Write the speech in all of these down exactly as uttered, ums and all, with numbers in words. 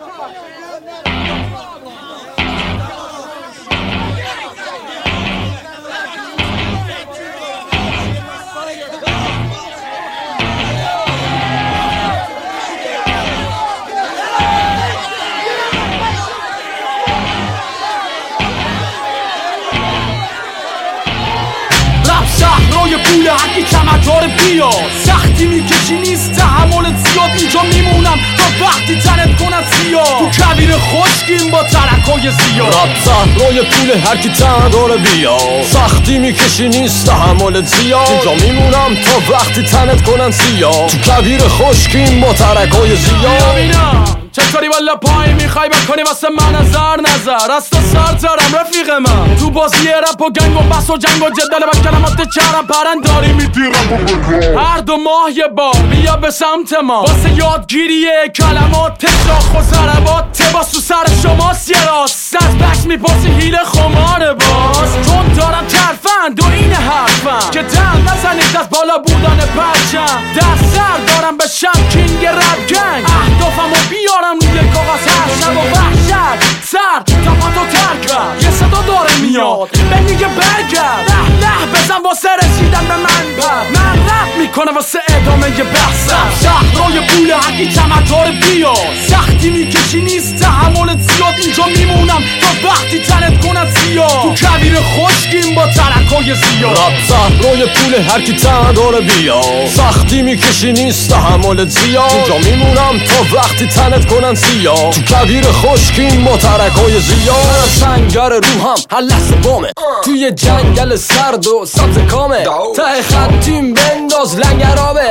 صحرای پول هرکی کمکار بیا سختی میکشی نیست تحملت زیاد اینجا میمونم تا وقتی تنت کند سیاه تو کویر خشکیم با ترکای زیاد رب صحرای پول هرکی تن داره بیا سختی میکشی نیست تحملت زیاد اینجا میمونم تا وقتی تنت کنن سیاه تو کویر خشکیم با ترکای زیاد چطوری والا پای میخوای بکنی واسه من نظر نظر از تو سر ترم رفیق من تو بازی رپ و گنگ و بس و جنگ و جدال با کلمات چرم پرنداری میدیرم هر دو ماه یه بار بیا به سمت ما واسه یادگیریه کلمات شاخ و ضربات تباس تو سر شماست یه راست از بکس میپرسی هیل خماره باز چون دارم ترفند و این حرفم که دم نزنید از بالا بودن پرچم در سر دارم به شم کینگ رپ گنگ اهدافمو بیارم روی کاغذ هر شب و وحشت سر تفاتو ترکم یه صدا داره میاد به میگه برگرد نه نه بزن واسه رسیدن به من بر من رپ میکنه واسه ادامه یه بحثم شهرهای پول هرکی کمکار بیا سختی میکشی نیست تحملت زیاد اینجا میمونم تا وقتی تنت کند سیاه تو کویر خشکیم با ترکای زیاد رب صحرای پول هرکی تن داره بیا سختی میکشی نیست تحملت زیاد اینجا میمونم تا وقتی تنت کنن سیاه تو کویر خشکیم با ترکای زیاد سنگر روحم هر لحظه بامه توی جنگل سرد و سبز کامه ته خطیم بنداز لنگرابه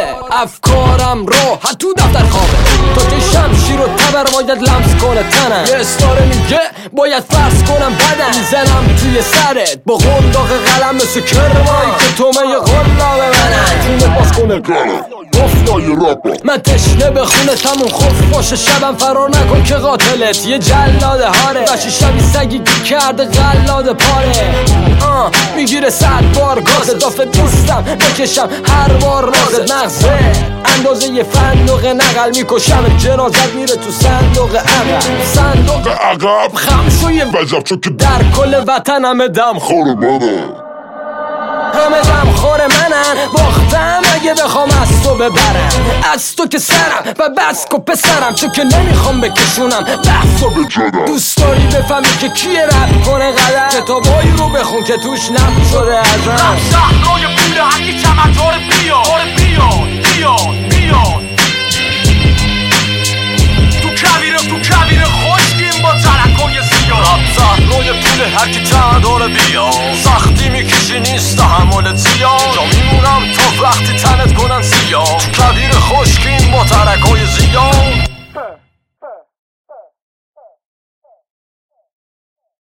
افکارم راحت تو دفتر خوابه تا که شمشیر و تبر باید لمس کنه تنم یه استاره میگه باید فرض کنم بدن میزنم توی سرت با قنداق قلم مثل کرمایی که تومه قلابه منن جونت باز کنه گفتای رابا من تشنه به خونه تمون خوف باشه شبم فرار نکن که قاتلت یه جلاد هاره بشی شبی سگی که کرده قلاد پاره آه میگیره صد بار گازه دافه دوستم بکشم هر بار رازت مغزه اندازه یه فندق نقل میکشم جنازت میره تو صندوق عقب صندوق عقب خم شوی وجب چون که در کل وطن همه دم خوره منه همه دم خوره منن باختم اگه بخوام از تو ببرم از تو که سرم و بس که پسرم چون که نمیخوام بکشونم بحث و بجنم دوست داری بفهمی که کیه رپ کنه قدر کتابایی رو بخون که توش نم شده ازم رپ شهرهای پول هرکی کمکار بیا بیاد بیاد بیاد تو کویر تو کویر خشکیم با ترکای زیاد رپ صحرای پول هرکی تن داره بیا سختی میکشی نیست تحملت زیاد اینجا میمونم تا وقتی تنت کنن سیاه تو کویر خشکیم با ترکای زیاد